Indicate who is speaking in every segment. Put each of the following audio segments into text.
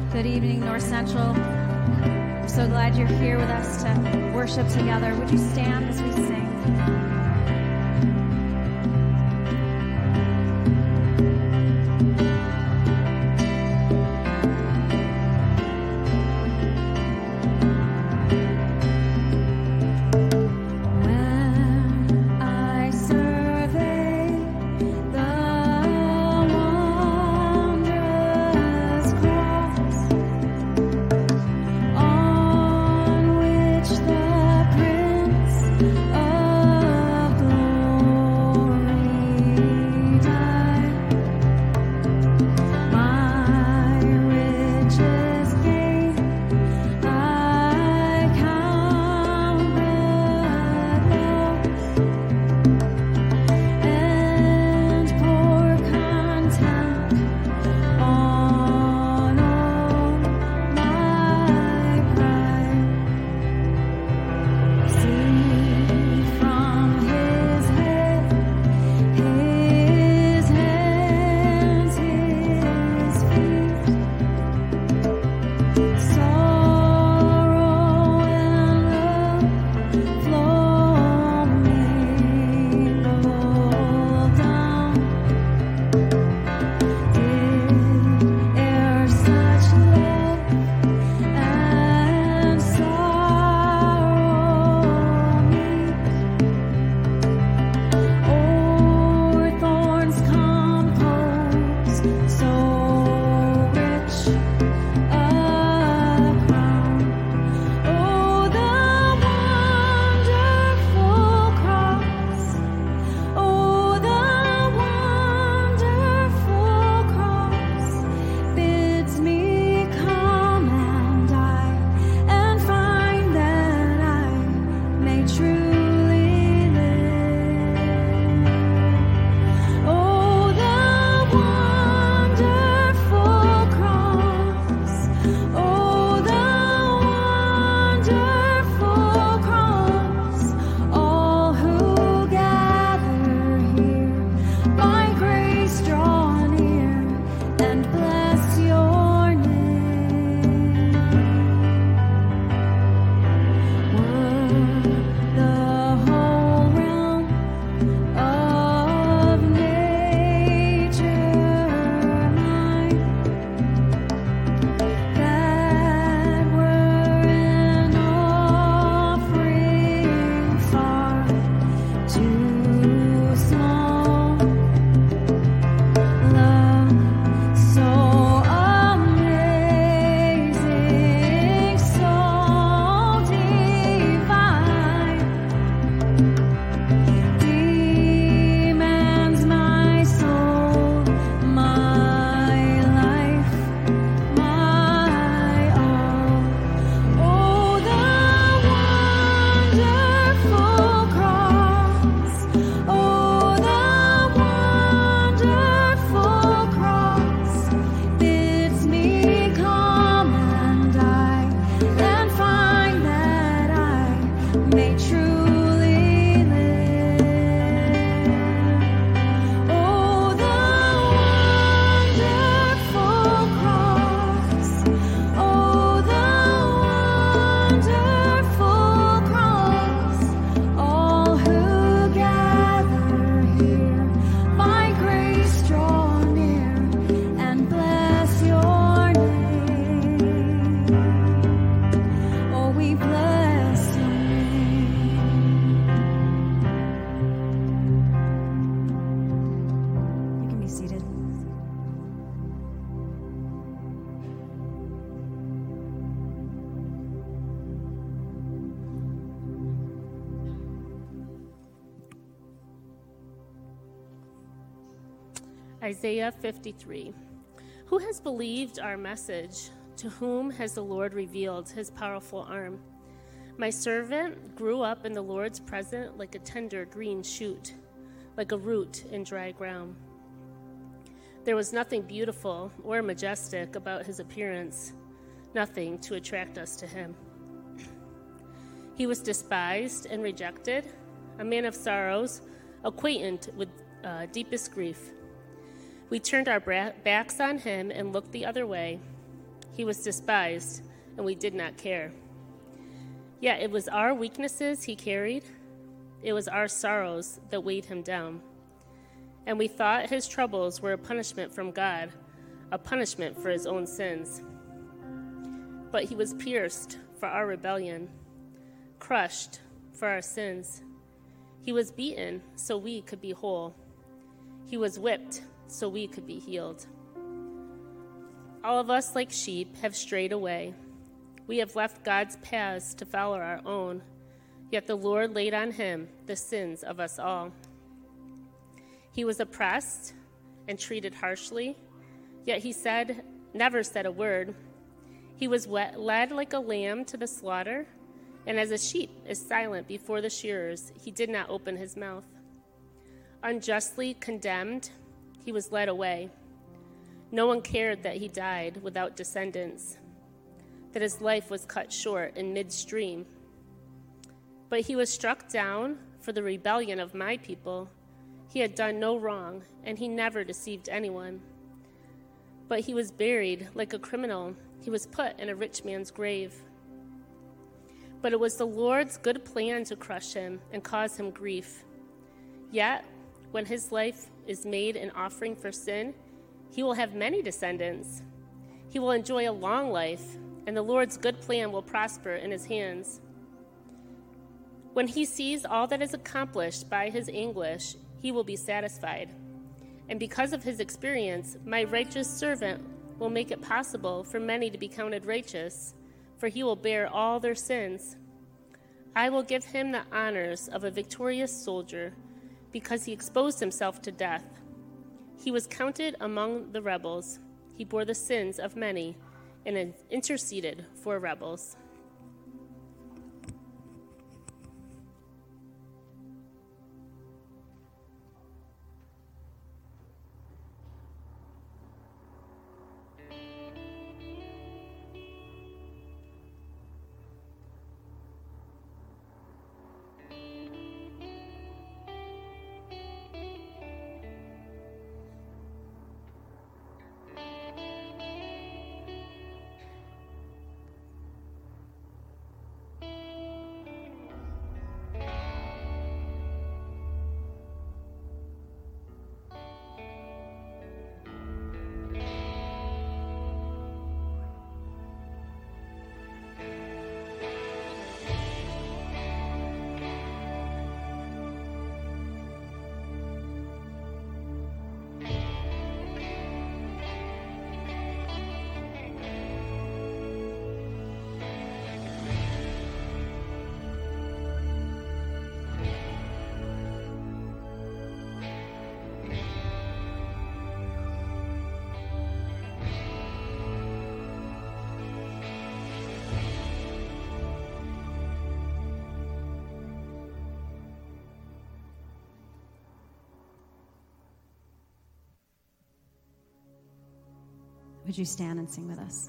Speaker 1: Good evening, North Central. We're so glad you're here with us to worship together. Would you stand as we sing?
Speaker 2: Isaiah 53. Who has believed our message? To whom has the Lord revealed his powerful arm? My servant grew up in the Lord's presence like a tender green shoot, like a root in dry ground. There was nothing beautiful or majestic about his appearance, nothing to attract us to him. He was despised and rejected, a man of sorrows, acquainted with deepest grief. We turned our backs on him and looked the other way. He was despised, and we did not care. Yet it was our weaknesses he carried. It was our sorrows that weighed him down. And we thought his troubles were a punishment from God, a punishment for his own sins. But he was pierced for our rebellion, crushed for our sins. He was beaten so we could be whole. He was whipped so we could be healed. All of us, like sheep, have strayed away. We have left God's paths to follow our own, yet the Lord laid on him the sins of us all. He was oppressed and treated harshly, yet he never said a word. He was led like a lamb to the slaughter, and as a sheep is silent before the shearers, he did not open his mouth. Unjustly condemned, he was led away. No one cared that he died without descendants, that his life was cut short in midstream. But he was struck down for the rebellion of my people. He had done no wrong, and he never deceived anyone. But he was buried like a criminal. He was put in a rich man's grave. But it was the Lord's good plan to crush him and cause him grief. Yet, when his life is made an offering for sin, he will have many descendants. He will enjoy a long life, and the Lord's good plan will prosper in his hands. When he sees all that is accomplished by his anguish, he will be satisfied. And because of his experience, my righteous servant will make it possible for many to be counted righteous, for he will bear all their sins. I will give him the honors of a victorious soldier, because he exposed himself to death. He was counted among the rebels. He bore the sins of many and interceded for rebels.
Speaker 1: Would you stand and sing with us?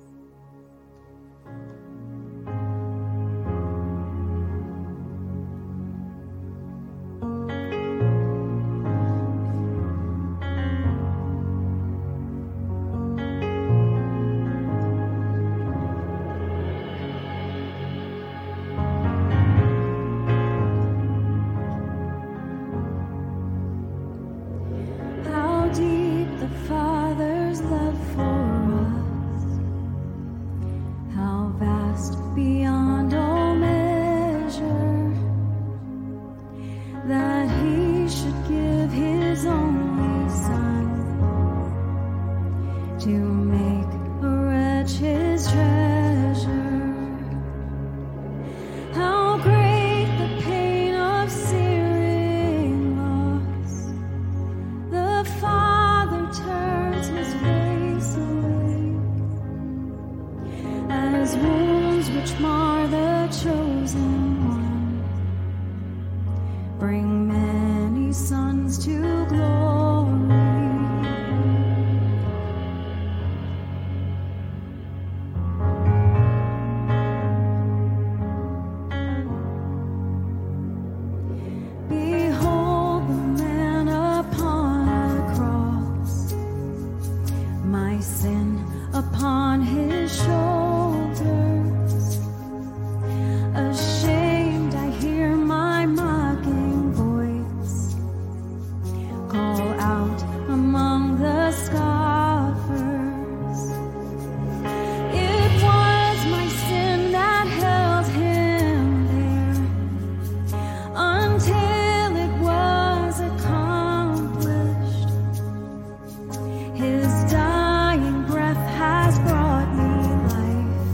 Speaker 3: How deep the Father's love for us, how vast beyond all measure, that He should give His only Son to make a wretch His treasure. How great the pain of searing loss, the Father turns His face away, as wounds which mar the chosen one bring many sons to glory. Behold the man upon a cross, my sin upon His shoulders. Ashamed, I hear my mocking voice call out among the scoffers. It was my sin that held him there until it was accomplished. His dying breath has brought me life.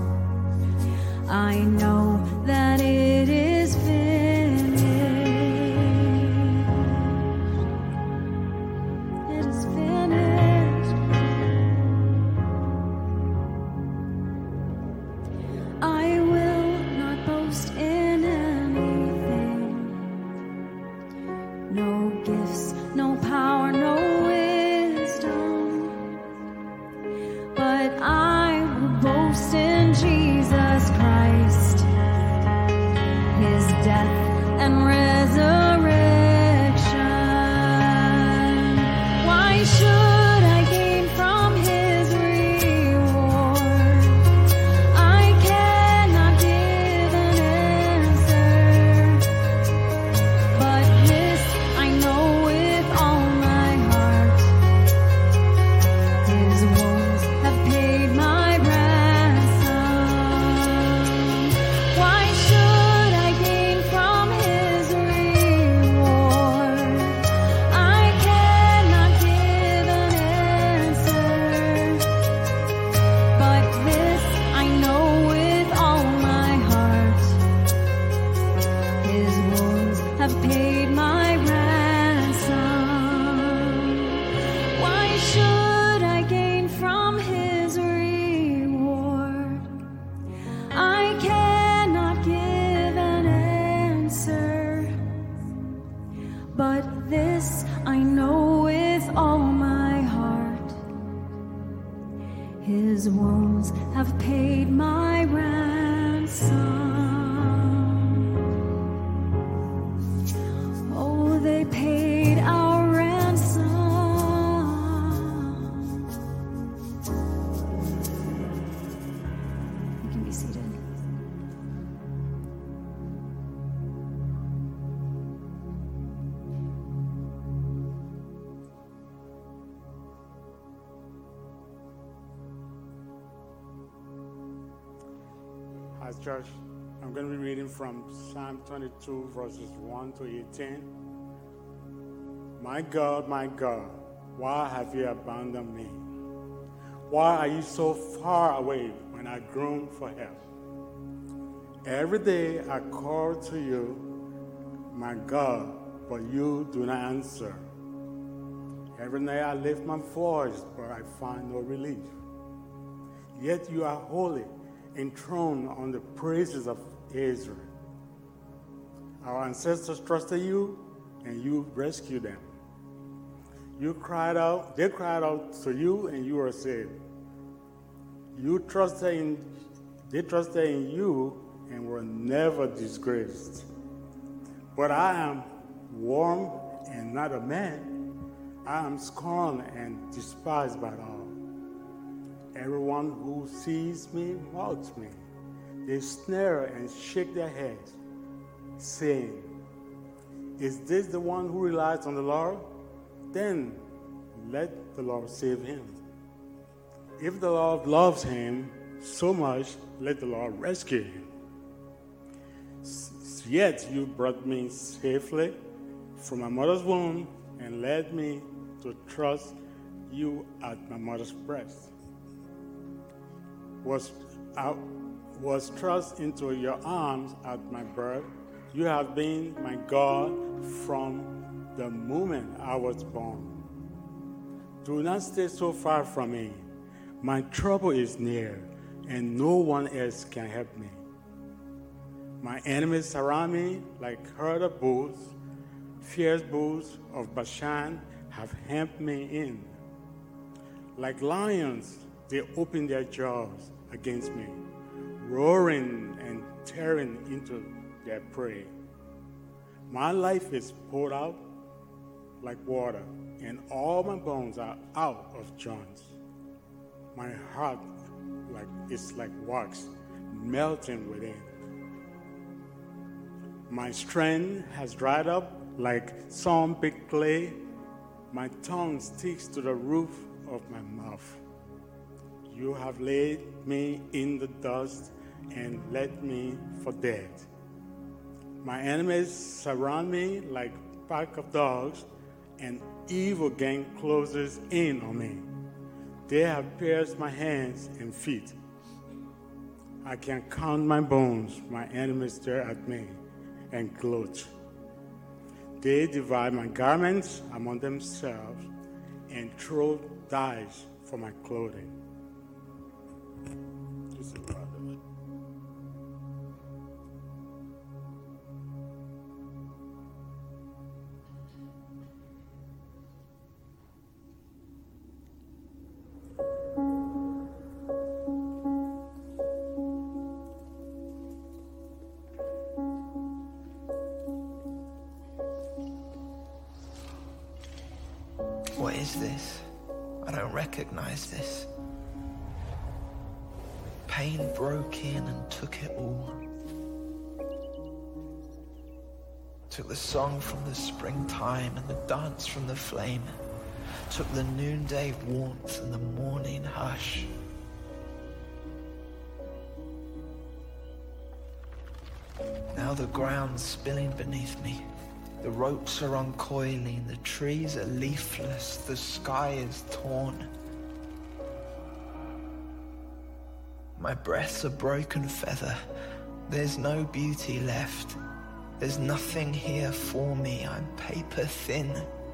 Speaker 3: I know that it is finished. It is finished. I will not boast in anything. No gifts, no power, no wisdom. But I will boast in Jesus Christ, his death and resurrection. Why should I gain from his reward? I cannot give an answer, but this I know with all my heart. His wounds have paid my ransom. Why should I gain from his reward? I cannot give an answer, but this I know with all my heart. His wounds have paid my ransom. Why should I gain from his reward? I cannot give an answer, but this I know with all my heart. His wounds have paid my ransom. Oh, they paid our ransom. You can be seated.
Speaker 4: As church, I'm going to be reading from Psalm 22, verses 1 to 18. My God, why have you abandoned me? Why are you so far away when I groan for help? Every day I call to you, my God, but you do not answer. Every night I lift my voice, but I find no relief. Yet you are holy, enthroned on the praises of Israel. Our ancestors trusted you, and you rescued them. They cried out to you, and you were saved. They trusted in you, and were never disgraced. But I am warm and not a man. I am scorned and despised by all. Everyone who sees me mocks me. They snare and shake their heads, saying, "Is this the one who relies on the Lord? Then let the Lord save him. If the Lord loves him so much, let the Lord rescue him. Yet you brought me safely from my mother's womb and led me to trust you at my mother's breast. Was thrust into your arms at my birth. You have been my God from the moment I was born. Do not stay so far from me. My trouble is near, and no one else can help me. My enemies surround me like herd of bulls. Fierce bulls of Bashan have hemmed me in. Like lions, they open their jaws against me, roaring and tearing into their prey. My life is poured out like water, and all my bones are out of joints. My heart it's like wax melting within. My strength has dried up like some big clay. My tongue sticks to the roof of my mouth. You have laid me in the dust and left me for dead. My enemies surround me like a pack of dogs. An evil gang closes in on me. They have pierced my hands and feet. I can count my bones. My enemies stare at me and gloat. They divide my garments among themselves and throw dice for my clothing. This is part of it.
Speaker 5: What is this? I don't recognize this. Pain broke in and took it all. Took the song from the springtime and the dance from the flame. Took the noonday warmth and the morning hush. Now the ground's spilling beneath me. The ropes are uncoiling, the trees are leafless, the sky is torn. My breath's a broken feather. There's no beauty left. There's nothing here for me. I'm paper thin.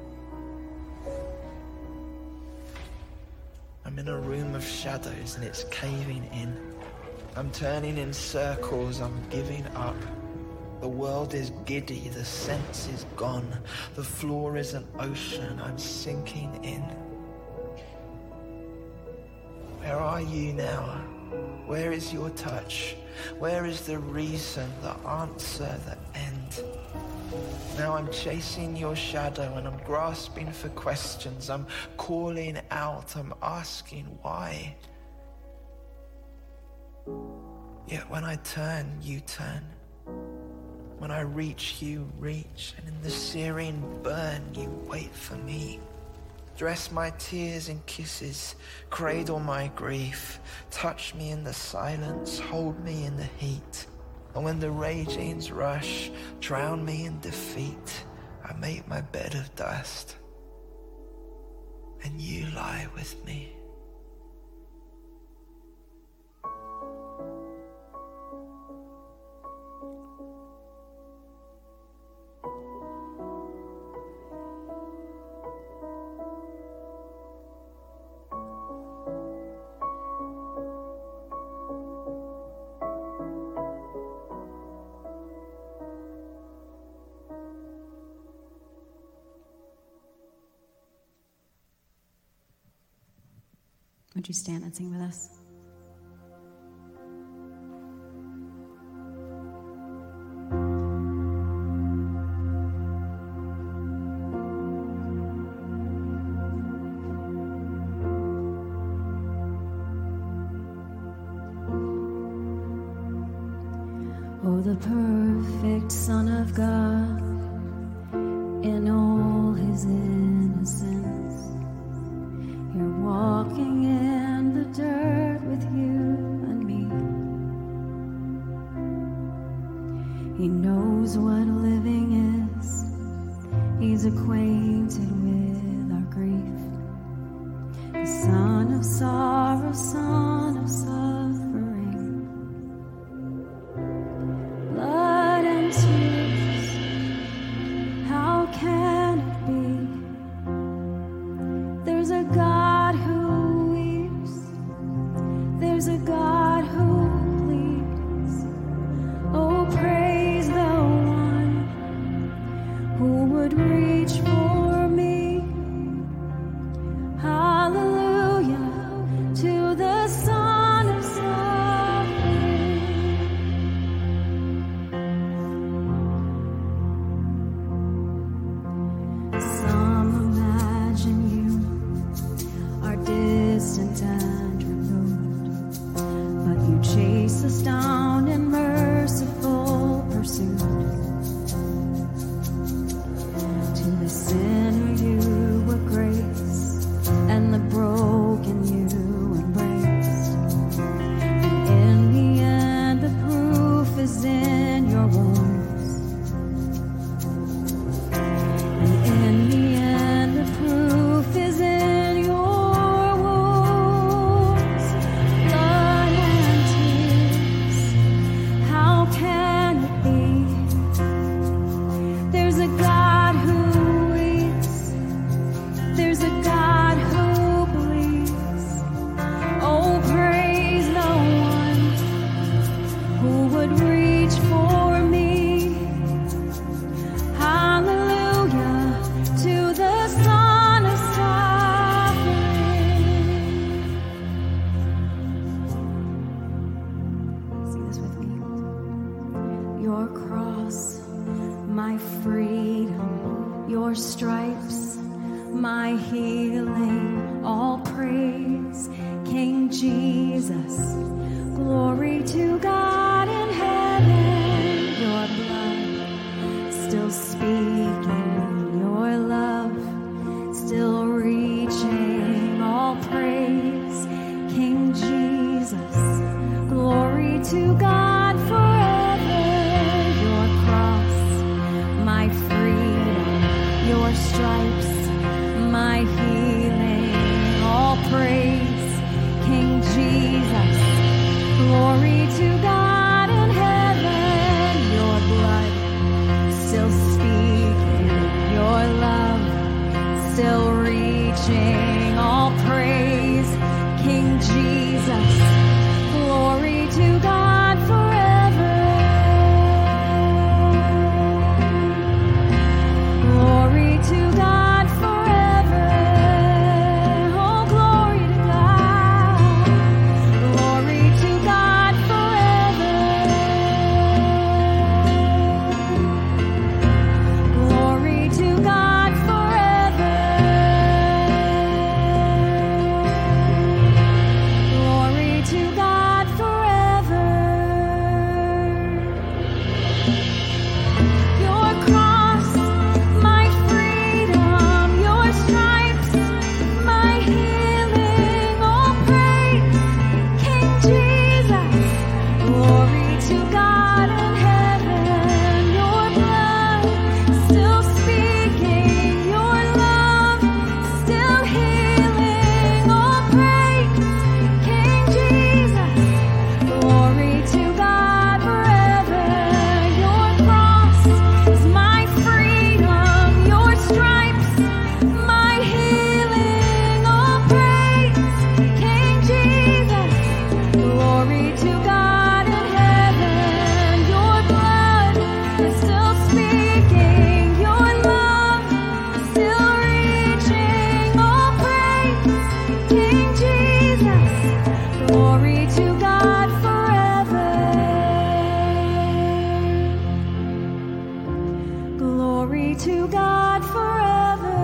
Speaker 5: I'm in a room of shadows and it's caving in. I'm turning in circles, I'm giving up. The world is giddy, the sense is gone. The floor is an ocean, I'm sinking in. Where are you now? Where is your touch? Where is the reason, the answer, the end? Now I'm chasing your shadow and I'm grasping for questions. I'm calling out, I'm asking why. Yet when I turn, you turn. When I reach, you reach, and in the searing burn, you wait for me. Dress my tears in kisses, cradle my grief, touch me in the silence, hold me in the heat. And when the ragings rush, drown me in defeat, I make my bed of dust, and you lie with me.
Speaker 3: Would you stand and sing with us? Oh, the perfect Son of God, in all his innocence. You're walking in the dirt with you and me. He knows what living is. He's acquainted with our grief. The Son of sorrow, Son of suffering. Blood and tears, how can it be? There's a God who weeps. There's a God who pleads. Oh, praise the one who would reach for me. Hallelujah to the Son of suffering. Some imagine you are distant and removed, chase us down in merciful pursuit. To the sinner you were grace, and the broken you embraced. And in the end, the proof is in your wounds. And in the end, the proof is in your wounds. Blood and tears, how can it be? There's a God who weeps. There's a God who bleeds. Oh, praise the one who would reach for me. Hallelujah to the Son of suffering. Sing this with me. Your cross, my freedom, your stripes, my healing, all praise, King Jesus. Glory to God in heaven, your blood still speaking, your love still reaching, all praise, King Jesus. Glory to God forever, your cross, my freedom, your stripes, my healing, all praise, King Jesus. Glory to God in heaven, your blood still speaking, your love still reaching, all praise, King Jesus. Glory to God forever. Glory to God forever. Oh, glory to God. Glory to God forever. Glory to God forever. Glory to God forever. Your cross, my freedom, your stripes, my healing, all praise, King Jesus. Glory to God in heaven, your blood still speaking, your love still healing, all praise, King Jesus. Glory to God forever. Your cross is my freedom, your stripes, my healing, all praise, King Jesus. Glory to God in heaven, your blood is still speaking, your love still reaching, all praise, King Jesus. Glory to God forever. Glory to God forever.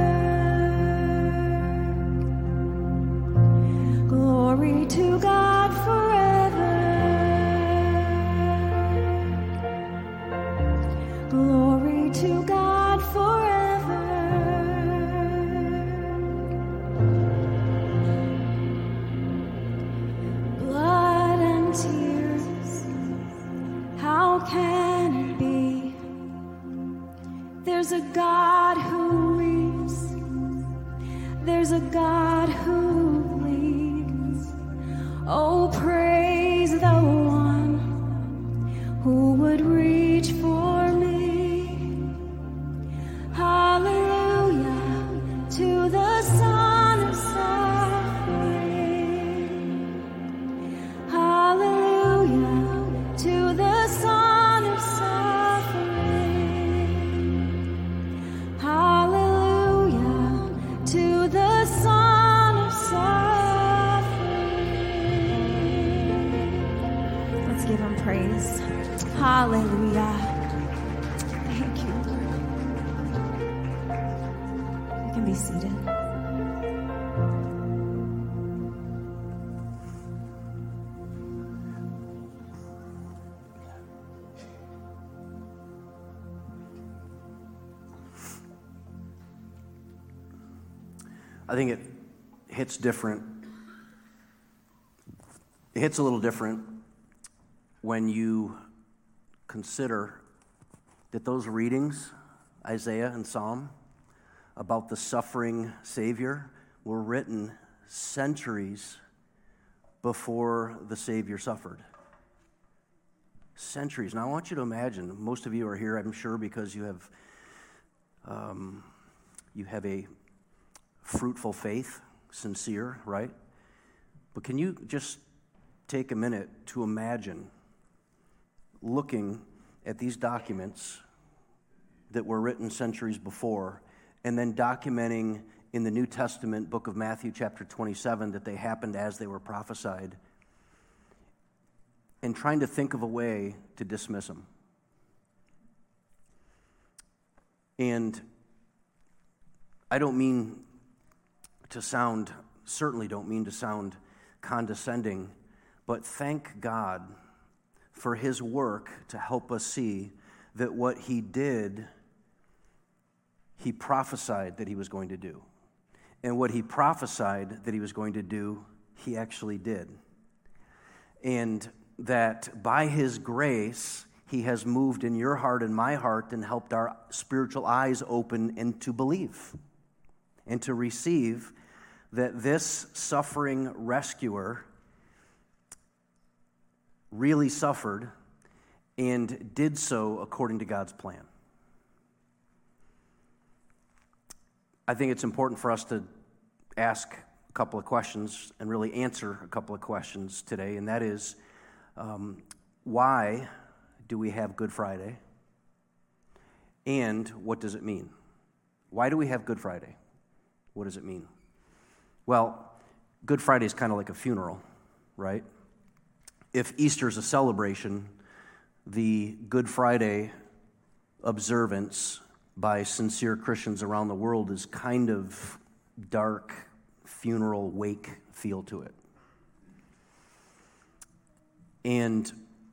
Speaker 3: Glory to God forever. Glory to God forever. Blood and tears, how can it be? There's a God who weeps. There's a God who bleeds. Oh, praise the one who would reach for me. Hallelujah to the Son of suffering. Hallelujah to the Son of suffering. Hallelujah to the Son of suffering. Let's give him praise. Hallelujah. Thank you, Lord. You can be seated.
Speaker 6: I think it hits different. It hits a little different when you consider that those readings, Isaiah and Psalm, about the suffering Savior, were written centuries before the Savior suffered. Centuries. Now I want you to imagine, most of you are here, I'm sure, because you have a fruitful faith, sincere, right? But can you just take a minute to imagine looking at these documents that were written centuries before and then documenting in the New Testament book of Matthew chapter 27 that they happened as they were prophesied, and trying to think of a way to dismiss them. And I don't mean to sound, certainly don't mean to sound condescending, but thank God for his work to help us see that what he did, he prophesied that he was going to do. And what he prophesied that he was going to do, he actually did. And that by his grace, he has moved in your heart and my heart and helped our spiritual eyes open and to believe and to receive that this suffering rescuer really suffered and did so according to God's plan. I think it's important for us to ask a couple of questions and really answer a couple of questions today, and that is, why do we have Good Friday? And what does it mean? Why do we have Good Friday? What does it mean? Well, Good Friday is kind of like a funeral, right? If Easter is a celebration, the Good Friday observance by sincere Christians around the world is kind of dark, funeral, wake feel to it. And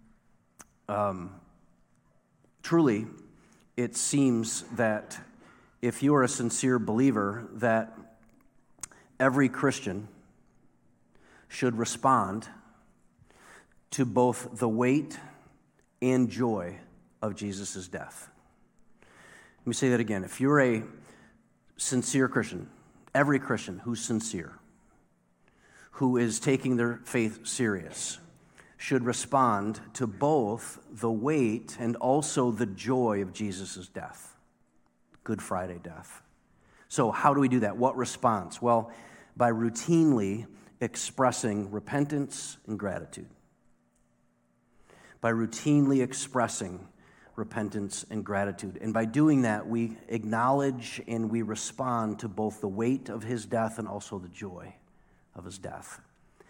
Speaker 6: truly, it seems that if you are a sincere believer, that every Christian should respond to both the weight and joy of Jesus' death. Let me say that again. If you're a sincere Christian, every Christian who's sincere, who is taking their faith serious, should respond to both the weight and also the joy of Jesus' death, Good Friday death. So how do we do that? What response? Well, by routinely expressing repentance and gratitude. By routinely expressing repentance and gratitude. And by doing that, we acknowledge and we respond to both the weight of his death and also the joy of his death.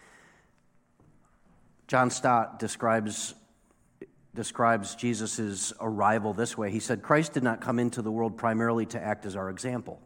Speaker 6: John Stott describes Jesus' arrival this way. He said, Christ did not come into the world primarily to act as our example.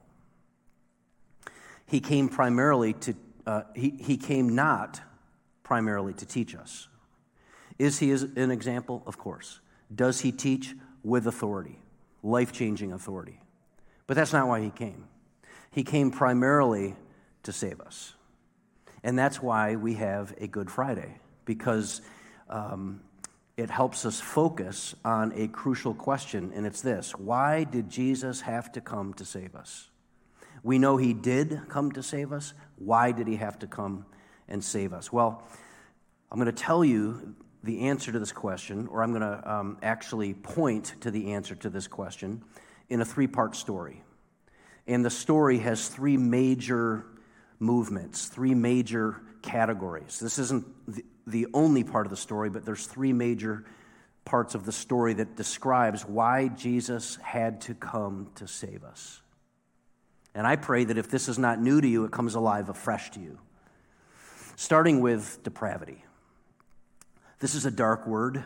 Speaker 6: He came primarily to, he came not primarily to teach us. Is he an example? Of course. Does he teach? With authority, life-changing authority. But that's not why he came. He came primarily to save us. And that's why we have a Good Friday, because it helps us focus on a crucial question, and it's this: why did Jesus have to come to save us? We know he did come to save us. Why did he have to come and save us? Well, I'm going to tell you the answer to this question, or I'm going to actually point to the answer to this question in a three-part story. And the story has three major movements, three major categories. This isn't the only part of the story, but there's three major parts of the story that describes why Jesus had to come to save us. And I pray that if this is not new to you, it comes alive afresh to you. Starting with depravity. This is a dark word.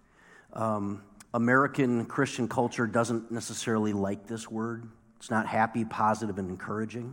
Speaker 6: American Christian culture doesn't necessarily like this word. It's not happy, positive, and encouraging.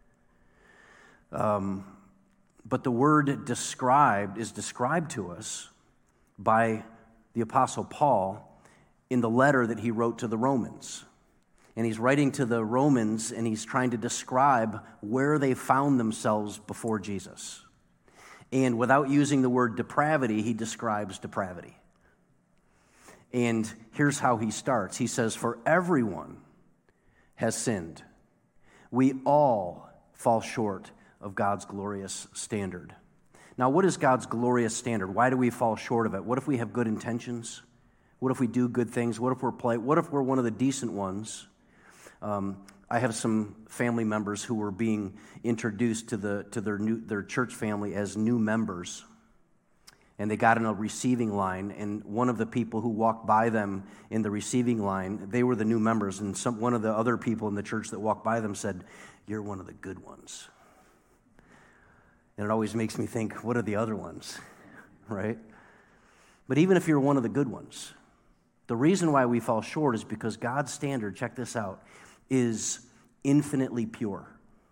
Speaker 6: But the word is described to us by the Apostle Paul in the letter that he wrote to the Romans. And he's writing to the Romans, and he's trying to describe where they found themselves before Jesus. And without using the word depravity, he describes depravity. And here's how he starts. He says, "For everyone has sinned. We all fall short of God's glorious standard." Now, what is God's glorious standard? Why do we fall short of it? What if we have good intentions? What if we do good things? What if we're one of the decent ones? I have some family members who were being introduced to their church family as new members, and they got in a receiving line. And one of the people who walked by them in the receiving line, they were the new members, and one of the other people in the church that walked by them said, "You're one of the good ones." And it always makes me think, what are the other ones, right? But even if you're one of the good ones, the reason why we fall short is because God's standard, check this out, is infinitely pure.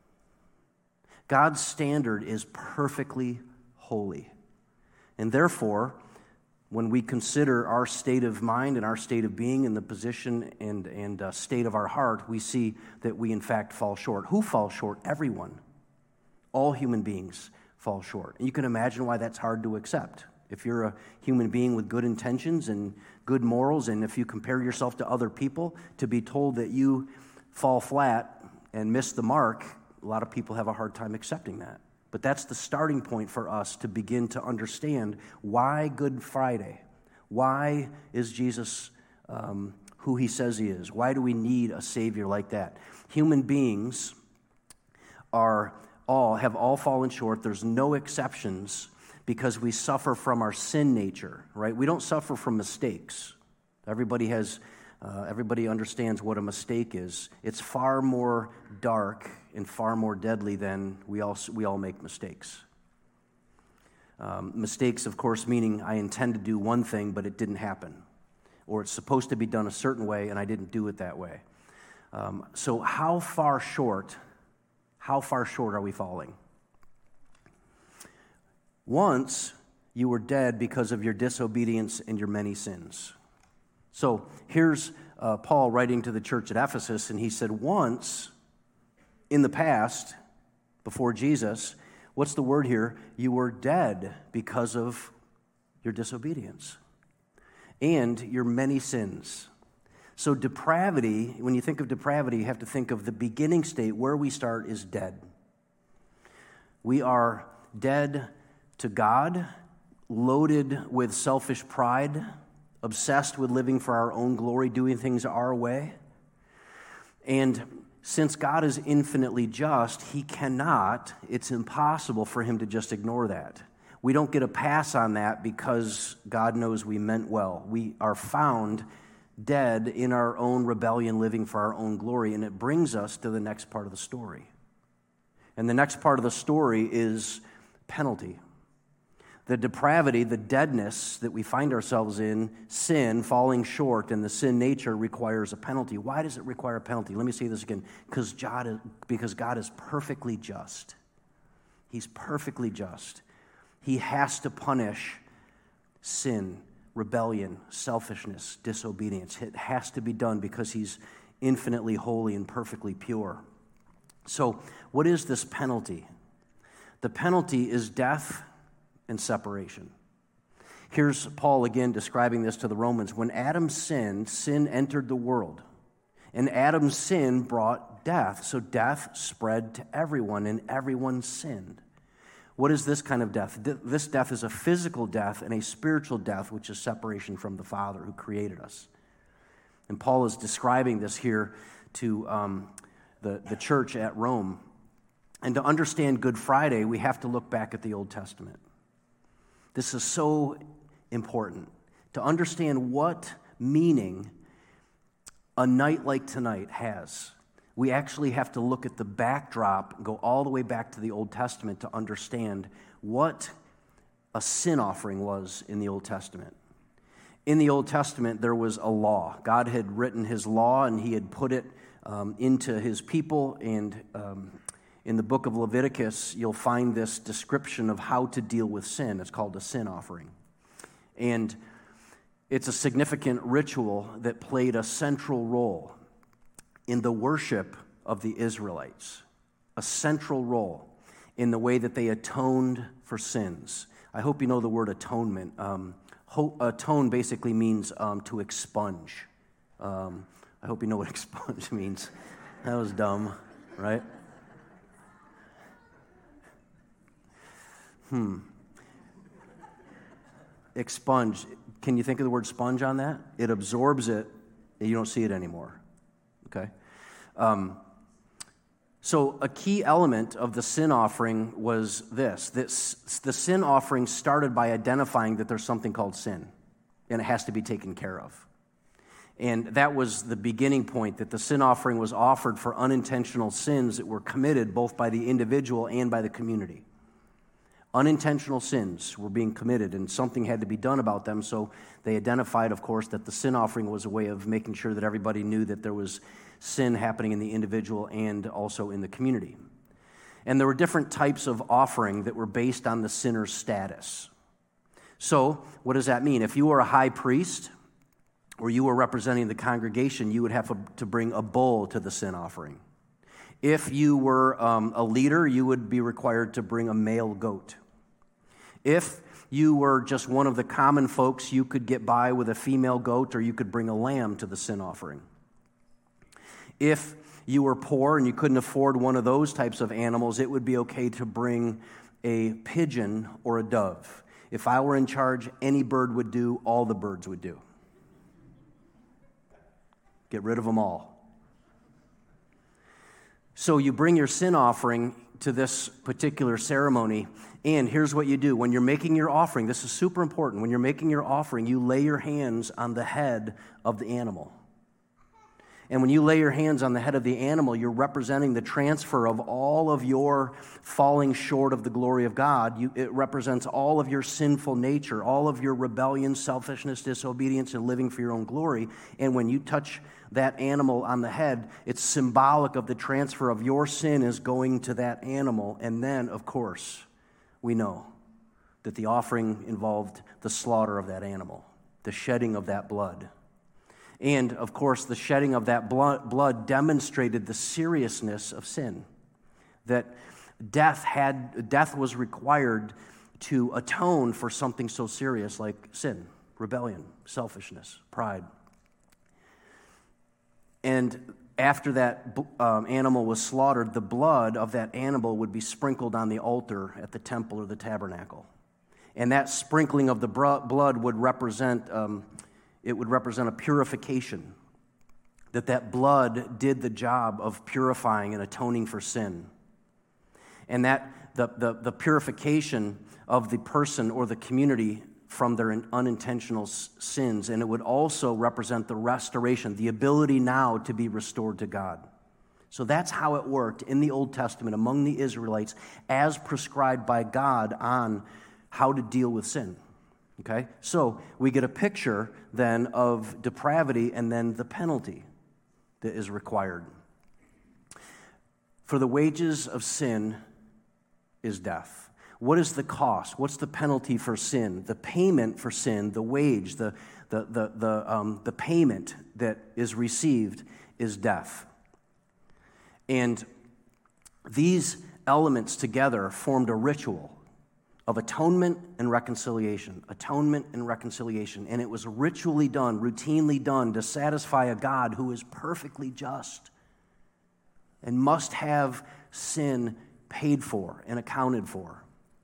Speaker 6: God's standard is perfectly holy. And therefore, when we consider our state of mind and our state of being and the position and state of our heart, we see that we in fact fall short. Who falls short? Everyone. All human beings fall short. And you can imagine why that's hard to accept. If you're a human being with good intentions and good morals, and if you compare yourself to other people, to be told that you fall flat and miss the mark, a lot of people have a hard time accepting that. But that's the starting point for us to begin to understand why Good Friday. Why is Jesus who he says he is? Why do we need a Savior like that? Human beings have all fallen short. There's no exceptions because we suffer from our sin nature, right? We don't suffer from mistakes. Everybody understands what a mistake is. It's far more dark and far more deadly than we all make mistakes. Mistakes, of course, meaning I intend to do one thing, but it didn't happen. Or it's supposed to be done a certain way, and I didn't do it that way. So how far short are we falling? Once you were dead because of your disobedience and your many sins. So here's Paul writing to the church at Ephesus, and he said, once in the past, before Jesus, what's the word here? You were dead because of your disobedience and your many sins. So depravity, when you think of depravity, you have to think of the beginning state. Where we start is dead. We are dead to God, loaded with selfish pride, obsessed with living for our own glory, doing things our way. And since God is infinitely just, it's impossible for him to just ignore that. We don't get a pass on that because God knows we meant well. We are found dead in our own rebellion, living for our own glory, and it brings us to the next part of the story. And the next part of the story is penalty. The depravity, the deadness that we find ourselves in, sin, falling short, and the sin nature requires a penalty. Why does it require a penalty? Let me say this again. Because God is perfectly just. He's perfectly just. He has to punish sin, rebellion, selfishness, disobedience. It has to be done because he's infinitely holy and perfectly pure. So, what is this penalty? The penalty is death and separation. Here's Paul again describing this to the Romans. When Adam sinned, sin entered the world. And Adam's sin brought death. So death spread to everyone, and everyone sinned. What is this kind of death? This death is a physical death and a spiritual death, which is separation from the Father who created us. And Paul is describing this here to the church at Rome. And to understand Good Friday, we have to look back at the Old Testament. This is so important. To understand what meaning a night like tonight has, we actually have to look at the backdrop, go all the way back to the Old Testament to understand what a sin offering was in the Old Testament. In the Old Testament, there was a law. God had written his law, and he had put it into his people, and in the book of Leviticus, you'll find this description of how to deal with sin. It's called a sin offering. And it's a significant ritual that played a central role in the worship of the Israelites, a central role in the way that they atoned for sins. I hope you know the word atonement. Atone basically means to expunge. I hope you know what expunge means. That was dumb, right? Expunge. Can you think of the word sponge on that? It absorbs it, and you don't see it anymore. Okay? So a key element of the sin offering was this. The sin offering started by identifying that there's something called sin, and it has to be taken care of. And that was the beginning point, that the sin offering was offered for unintentional sins that were committed both by the individual and by the community. Unintentional sins were being committed, and something had to be done about them, so they identified, of course, that the sin offering was a way of making sure that everybody knew that there was sin happening in the individual and also in the community. And there were different types of offering that were based on the sinner's status. So, what does that mean? If you were a high priest, or you were representing the congregation, you would have to bring a bull to the sin offering. If you were a leader, you would be required to bring a male goat. If you were just one of the common folks, you could get by with a female goat, or you could bring a lamb to the sin offering. If you were poor and you couldn't afford one of those types of animals, it would be okay to bring a pigeon or a dove. If I were in charge, any bird would do, all the birds would do. Get rid of them all. So you bring your sin offering to this particular ceremony, and here's what you do. When you're making your offering, this is super important. When you're making your offering, you lay your hands on the head of the animal. And when you lay your hands on the head of the animal, you're representing the transfer of all of your falling short of the glory of God. It represents all of your sinful nature, all of your rebellion, selfishness, disobedience, and living for your own glory. And when you touch that animal on the head, it's symbolic of the transfer of your sin is going to that animal. And then, of course, we know that the offering involved the slaughter of that animal, the shedding of that blood. And, of course, the shedding of that blood demonstrated the seriousness of sin, that death was required to atone for something so serious like sin, rebellion, selfishness, pride. And after that animal was slaughtered, the blood of that animal would be sprinkled on the altar at the temple or the tabernacle. And that sprinkling of the blood would represent a purification, that blood did the job of purifying and atoning for sin. And that the purification of the person or the community from their unintentional sins, and it would also represent the restoration, the ability now to be restored to God. So that's how it worked in the Old Testament among the Israelites as prescribed by God on how to deal with sin. Okay, so we get a picture then of depravity and then the penalty that is required. For the wages of sin is death. What is the cost? What's the penalty for sin? The payment for sin, the wage, the payment that is received is death. And these elements together formed a ritual of atonement and reconciliation. Atonement and reconciliation. And it was ritually done, routinely done to satisfy a God who is perfectly just and must have sin paid for and accounted for.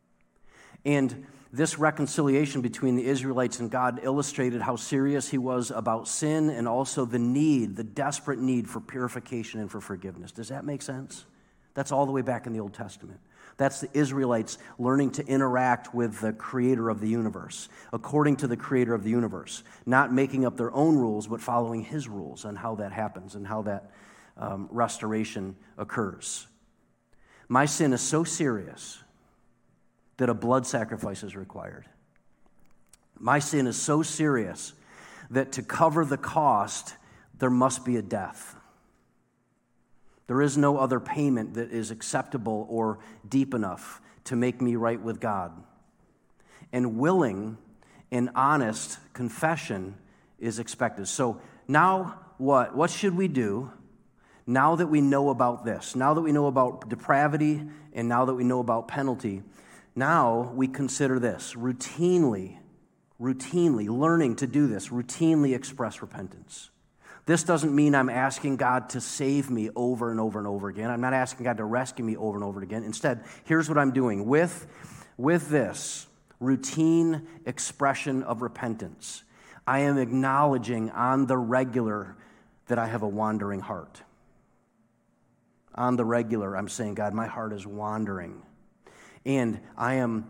Speaker 6: And this reconciliation between the Israelites and God illustrated how serious he was about sin and also the desperate need for purification and for forgiveness. Does that make sense? That's all the way back in the Old Testament. That's the Israelites learning to interact with the creator of the universe, according to the creator of the universe, not making up their own rules, but following his rules on how that happens and how that restoration occurs. My sin is so serious that a blood sacrifice is required. My sin is so serious that to cover the cost, there must be a death. There is no other payment that is acceptable or deep enough to make me right with God. And willing and honest confession is expected. So now what? What should we do now that we know about this, now that we know about depravity, and now that we know about penalty, now we consider this, routinely learning to do this, routinely express repentance. This doesn't mean I'm asking God to save me over and over and over again. I'm not asking God to rescue me over and over again. Instead, here's what I'm doing. With this routine expression of repentance, I am acknowledging on the regular that I have a wandering heart. On the regular, I'm saying, God, my heart is wandering. And I am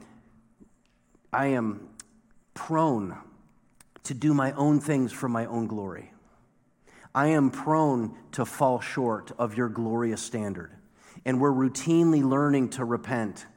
Speaker 6: prone to do my own things for my own glory. I am prone to fall short of your glorious standard. And we're routinely learning to repent.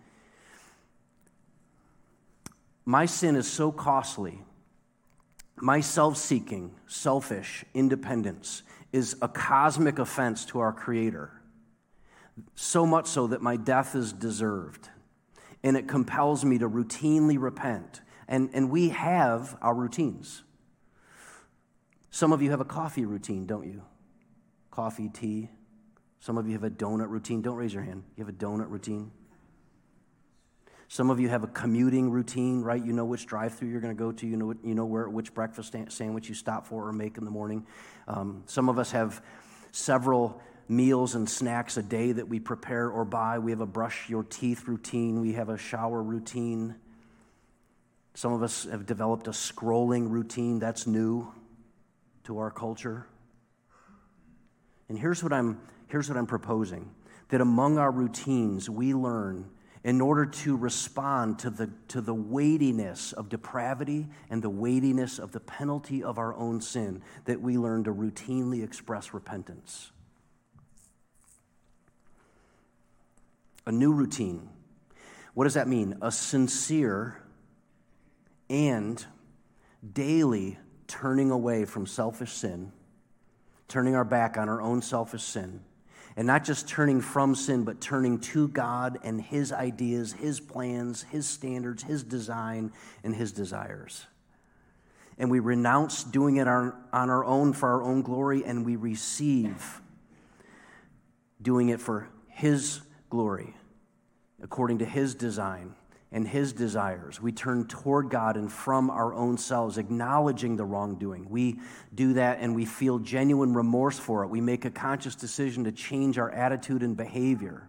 Speaker 6: My sin is so costly. My self-seeking, selfish independence is a cosmic offense to our Creator. So much so that my death is deserved. And it compels me to routinely repent. And we have our routines. Some of you have a coffee routine, don't you? Coffee, tea. Some of you have a donut routine. Don't raise your hand. You have a donut routine. Some of you have a commuting routine, right? You know which drive-thru you're going to go to. You know which breakfast sandwich you stop for or make in the morning. Some of us have several meals and snacks a day that we prepare or buy. We have a brush your teeth routine. We have a shower routine. Some of us have developed a scrolling routine. That's new to our culture. And here's what I'm proposing, that among our routines we learn, in order to respond to the weightiness of depravity and the weightiness of the penalty of our own sin, that we learn to routinely express repentance. A new routine. What does that mean? A sincere and daily turning away from selfish sin, turning our back on our own selfish sin, and not just turning from sin, but turning to God and His ideas, His plans, His standards, His design, and His desires. And we renounce doing it on our own for our own glory, and we receive doing it for His glory, according to His design and His desires. We turn toward God and from our own selves, acknowledging the wrongdoing. We do that and we feel genuine remorse for it. We make a conscious decision to change our attitude and behavior.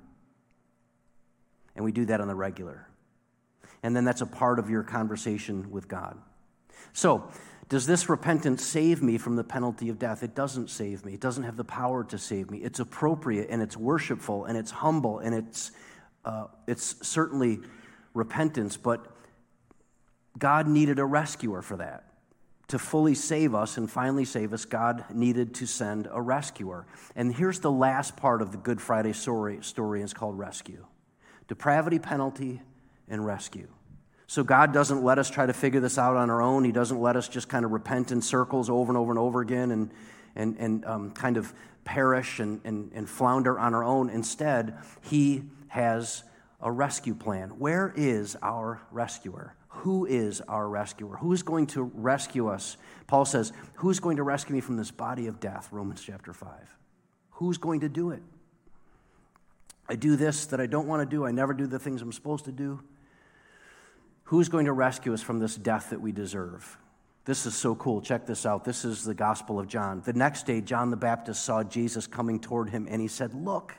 Speaker 6: And we do that on the regular. And then that's a part of your conversation with God. So, does this repentance save me from the penalty of death? It doesn't save me. It doesn't have the power to save me. It's appropriate and it's worshipful and it's humble and it's certainly repentance, but God needed a rescuer for that. To fully save us and finally save us, God needed to send a rescuer. And here's the last part of the Good Friday story, and it's called rescue. Depravity, penalty, and rescue. So God doesn't let us try to figure this out on our own. He doesn't let us just kind of repent in circles over and over and over again and kind of perish and flounder on our own. Instead, He has a rescue plan. Where is our rescuer? Who is our rescuer? Who is going to rescue us? Paul says, who's going to rescue me from this body of death? Romans chapter 5. Who's going to do it? I do this that I don't want to do. I never do the things I'm supposed to do. Who's going to rescue us from this death that we deserve? This is so cool. Check this out. This is the Gospel of John. The next day, John the Baptist saw Jesus coming toward him, and he said, Look,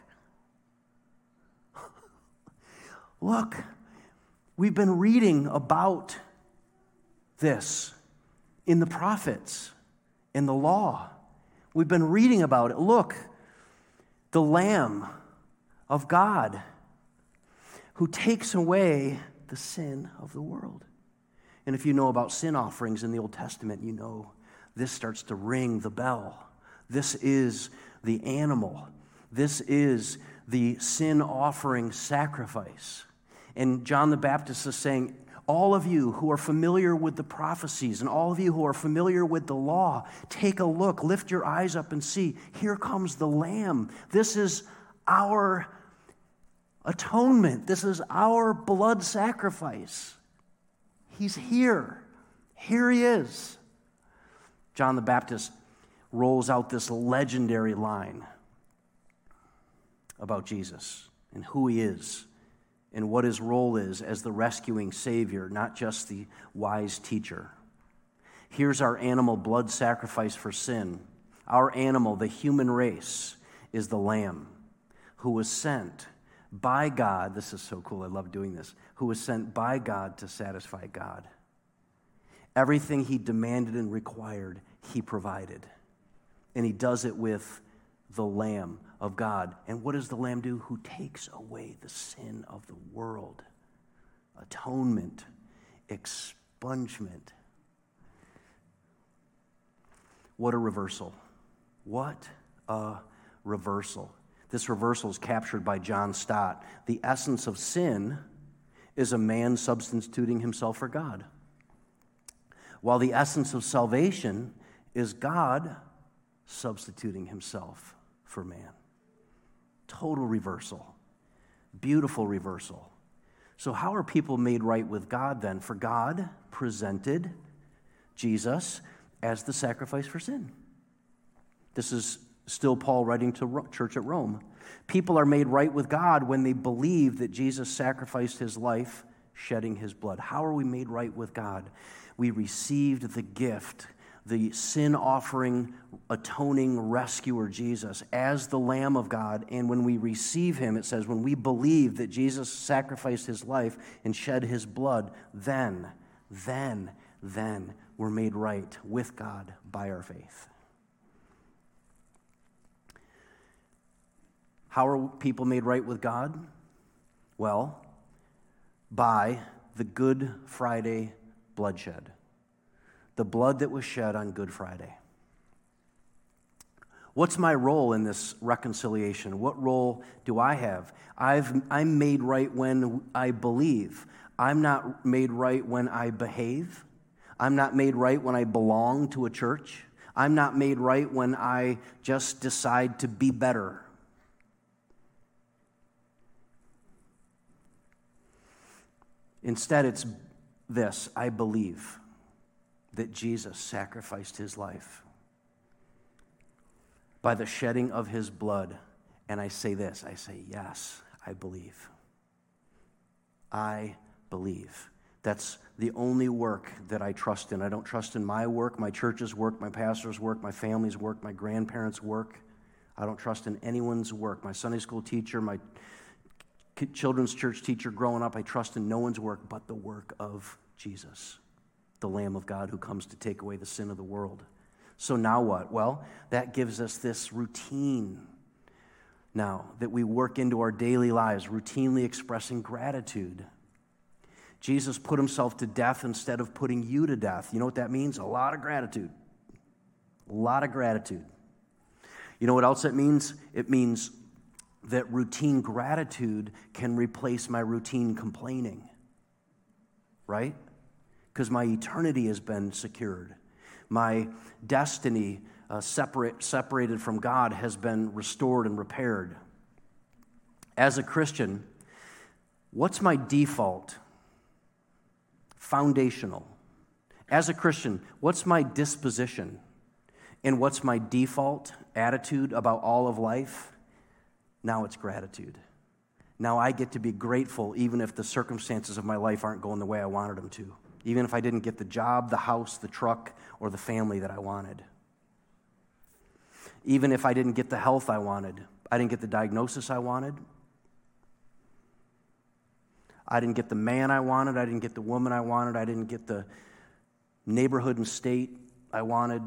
Speaker 6: we've been reading about this in the prophets, in the law. We've been reading about it. Look, the Lamb of God who takes away the sin of the world. And if you know about sin offerings in the Old Testament, you know this starts to ring the bell. This is the animal. This is the sin offering sacrifice. And John the Baptist is saying, all of you who are familiar with the prophecies and all of you who are familiar with the law, take a look, lift your eyes up and see, here comes the Lamb. This is our atonement. This is our blood sacrifice. He's here. Here He is. John the Baptist rolls out this legendary line. about Jesus and who he is and what his role is as the rescuing Savior, not just the wise teacher. Here's our animal blood sacrifice for sin. Our animal, the human race, is the Lamb who was sent by God. This is so cool. I love doing this. Who was sent by God to satisfy God. Everything he demanded and required, he provided. And he does it with the Lamb of God. And what does the Lamb do? Who takes away the sin of the world. Atonement, expungement. What a reversal. What a reversal. This reversal is captured by John Stott. The essence of sin is a man substituting himself for God, while the essence of salvation is God substituting himself for man. Total reversal. Beautiful reversal. So how are people made right with God then? For God presented Jesus as the sacrifice for sin. This is still Paul writing to church at Rome. People are made right with God when they believe that Jesus sacrificed his life, shedding his blood. How are we made right with God? We received the gift, the sin-offering, atoning rescuer Jesus as the Lamb of God. And when we receive him, it says, when we believe that Jesus sacrificed his life and shed his blood, then we're made right with God by our faith. How are people made right with God? Well, by the Good Friday bloodshed. The blood that was shed on Good Friday. What's my role in this reconciliation? What role do I have? I'm made right when I believe. I'm not made right when I behave. I'm not made right when I belong to a church. I'm not made right when I just decide to be better. Instead, it's this: I believe that Jesus sacrificed his life by the shedding of his blood. And I say this, I say, yes, I believe. I believe. That's the only work that I trust in. I don't trust in my work, my church's work, my pastor's work, my family's work, my grandparents' work. I don't trust in anyone's work. My Sunday school teacher, my children's church teacher growing up, I trust in no one's work but the work of Jesus, the Lamb of God who comes to take away the sin of the world. So now what? Well, that gives us this routine now that we work into our daily lives, routinely expressing gratitude. Jesus put himself to death instead of putting you to death. You know what that means? A lot of gratitude. A lot of gratitude. You know what else it means? It means that routine gratitude can replace my routine complaining, right? Because my eternity has been secured. My destiny, separated from God, has been restored and repaired. As a Christian, what's my default? Foundational. As a Christian, what's my disposition? And what's my default attitude about all of life? Now it's gratitude. Now I get to be grateful even if the circumstances of my life aren't going the way I wanted them to. Even if I didn't get the job, the house, the truck, or the family that I wanted. Even if I didn't get the health I wanted. I didn't get the diagnosis I wanted. I didn't get the man I wanted. I didn't get the woman I wanted. I didn't get the neighborhood and state I wanted.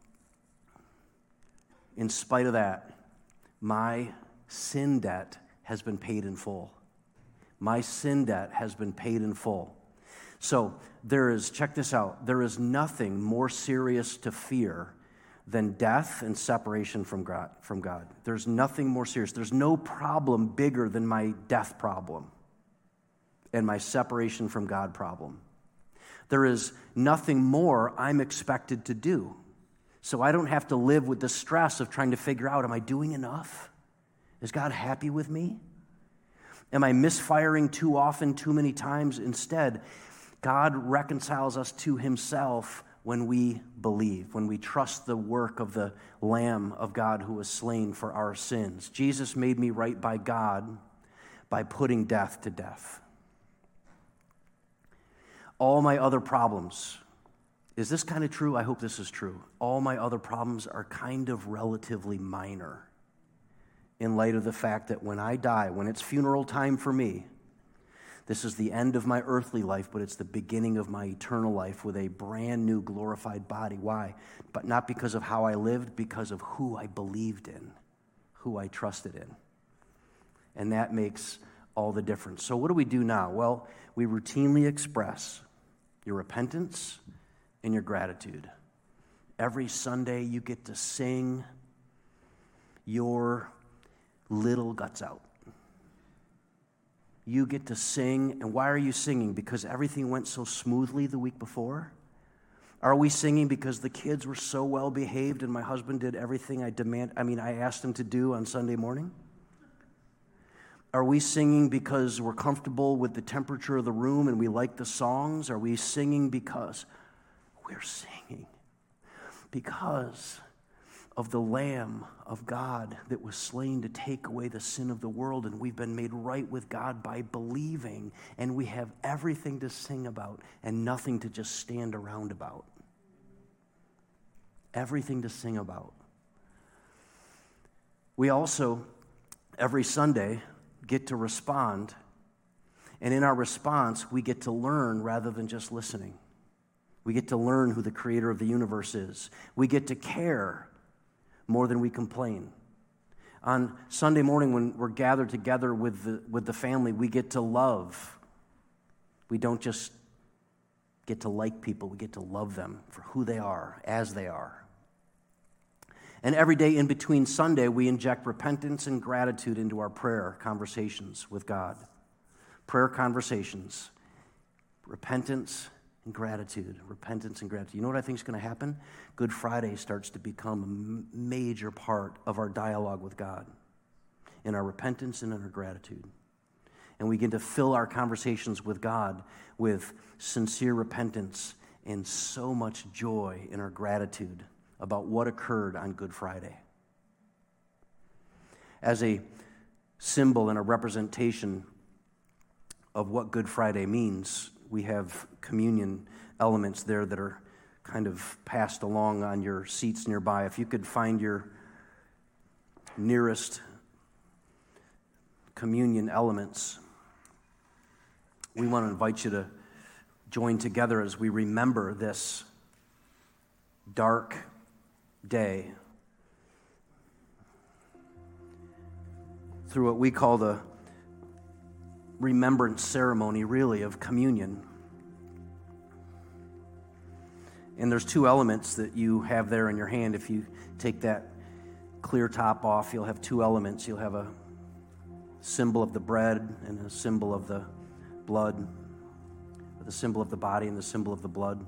Speaker 6: In spite of that, my sin debt has been paid in full. My sin debt has been paid in full. So check this out, there is nothing more serious to fear than death and separation from God. There's nothing more serious. There's no problem bigger than my death problem and my separation from God problem. There is nothing more I'm expected to do. So I don't have to live with the stress of trying to figure out, am I doing enough? Is God happy with me? Am I misfiring too often, too many times? Instead, God reconciles us to himself when we believe, when we trust the work of the Lamb of God who was slain for our sins. Jesus made me right by God by putting death to death. All my other problems, is this kind of true? I hope this is true. All my other problems are kind of relatively minor in light of the fact that when I die, when it's funeral time for me, this is the end of my earthly life, but it's the beginning of my eternal life with a brand new glorified body. Why? But not because of how I lived, because of who I believed in, who I trusted in. And that makes all the difference. So what do we do now? Well, we routinely express your repentance and your gratitude. Every Sunday you get to sing your little guts out. You get to sing, and why are you singing? Because everything went so smoothly the week before? Are we singing because the kids were so well behaved and my husband did everything I asked him to do on Sunday morning? Are we singing because we're comfortable with the temperature of the room and we like the songs? Are we singing because we're singing because of the Lamb of God that was slain to take away the sin of the world, and we've been made right with God by believing, and we have everything to sing about and nothing to just stand around about. Everything to sing about. We also, every Sunday, get to respond, and in our response, we get to learn rather than just listening. We get to learn who the creator of the universe is. We get to care more than we complain. On Sunday morning when we're gathered together with the family, we get to love. We don't just get to like people, we get to love them for who they are, as they are. And every day in between Sunday, we inject repentance and gratitude into our prayer conversations with God. Prayer conversations, repentance and gratitude, repentance and gratitude. You know what I think is going to happen? Good Friday starts to become a major part of our dialogue with God, in our repentance and in our gratitude. And we get to fill our conversations with God with sincere repentance and so much joy in our gratitude about what occurred on Good Friday. As a symbol and a representation of what Good Friday means, we have communion elements there that are kind of passed along on your seats nearby. If you could find your nearest communion elements, we want to invite you to join together as we remember this dark day through what we call the remembrance ceremony, really, of communion. And there's two elements that you have there in your hand. If you take that clear top off, you'll have two elements. You'll have a symbol of the bread and a symbol of the blood, the symbol of the body and the symbol of the blood.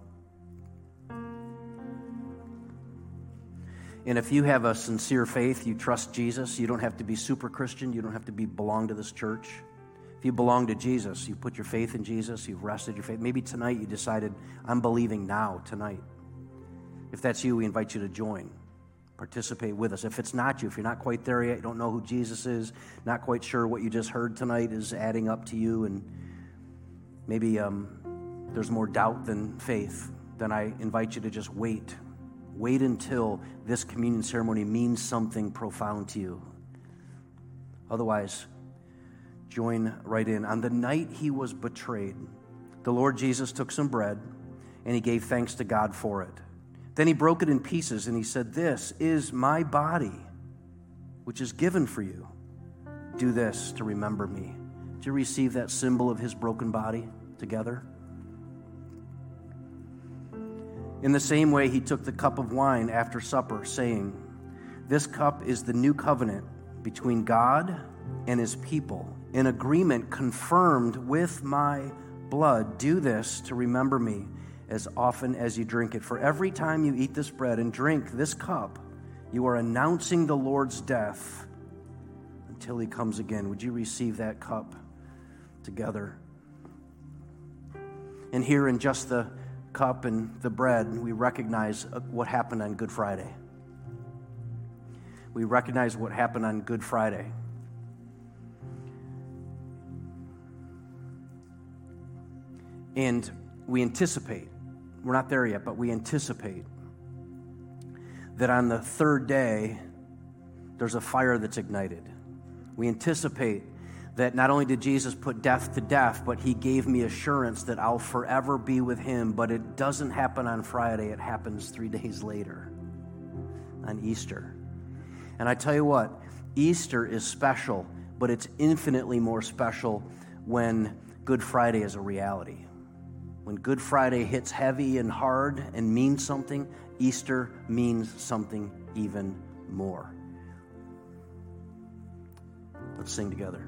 Speaker 6: And if you have a sincere faith, you trust Jesus, you don't have to be super Christian, you don't have to belong to this church. If you belong to Jesus, you put your faith in Jesus, you've rested your faith. Maybe tonight you decided, I'm believing now, tonight. If that's you, we invite you to join. Participate with us. If it's not you, if you're not quite there yet, you don't know who Jesus is, not quite sure what you just heard tonight is adding up to you, and maybe there's more doubt than faith, then I invite you to just wait. Wait until this communion ceremony means something profound to you. Otherwise, join right in. On the night he was betrayed, the Lord Jesus took some bread and he gave thanks to God for it. Then he broke it in pieces and he said, "This is my body, which is given for you. Do this to remember me." Did you receive that symbol of his broken body together? In the same way, he took the cup of wine after supper, saying, "This cup is the new covenant between God and his people, an agreement confirmed with my blood. Do this to remember me as often as you drink it. For every time you eat this bread and drink this cup, you are announcing the Lord's death until he comes again." Would you receive that cup together? And here in just the cup and the bread, we recognize what happened on Good Friday. We recognize what happened on Good Friday. And we anticipate, we're not there yet, but we anticipate that on the third day, there's a fire that's ignited. We anticipate that not only did Jesus put death to death, but he gave me assurance that I'll forever be with him. But it doesn't happen on Friday. It happens 3 days later, on Easter. And I tell you what, Easter is special, but it's infinitely more special when Good Friday is a reality. When Good Friday hits heavy and hard and means something, Easter means something even more. Let's sing together.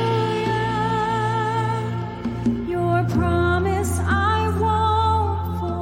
Speaker 3: Promise I won't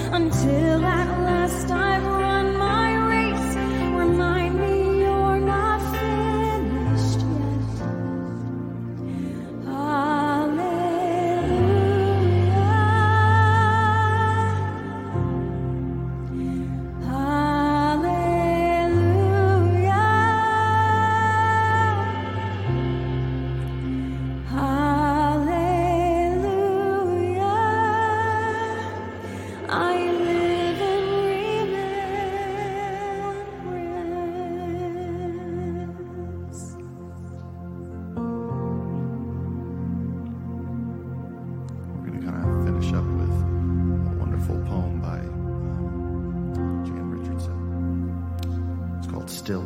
Speaker 3: until at last I've run my race. Remind me you're not finished yet. Hallelujah. Hallelujah. Hallelujah. I live in remembrance.
Speaker 7: We're going to kind of finish up with a wonderful poem by Jan Richardson. It's called Still.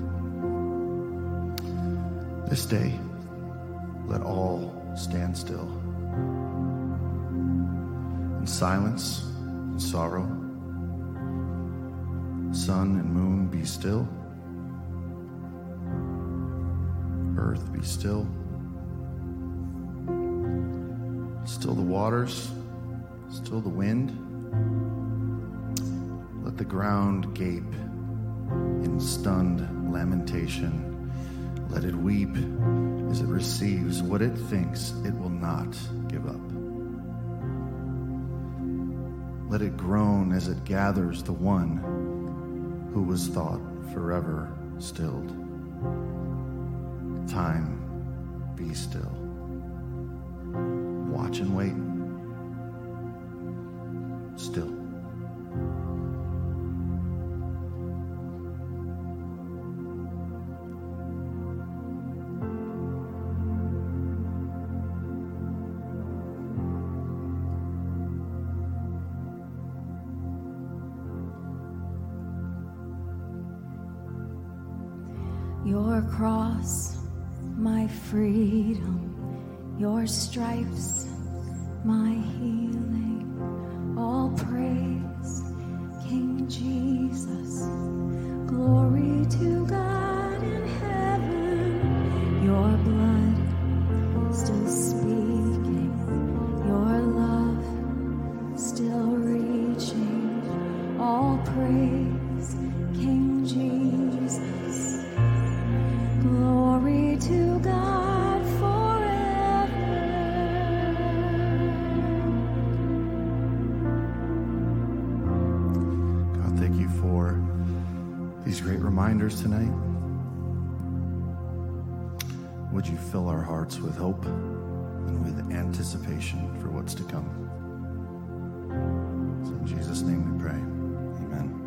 Speaker 7: This day, let all stand still. In silence and sorrow, sun and moon be still. Earth be still. Still the waters, still the wind. Let the ground gape in stunned lamentation. Let it weep as it receives what it thinks it will not give up. Let it groan as it gathers the one who was thought forever stilled. Time, be still. Watch and wait. Still.
Speaker 3: Your cross, my freedom, your stripes, my healing, all praise, King Jesus. Glory to God in heaven, your blood still speaking, your love still reaching, all praise, King Jesus. Glory to God forever.
Speaker 7: God, thank you for these great reminders tonight. Would you fill our hearts with hope and with anticipation for what's to come? So in Jesus' name we pray. Amen.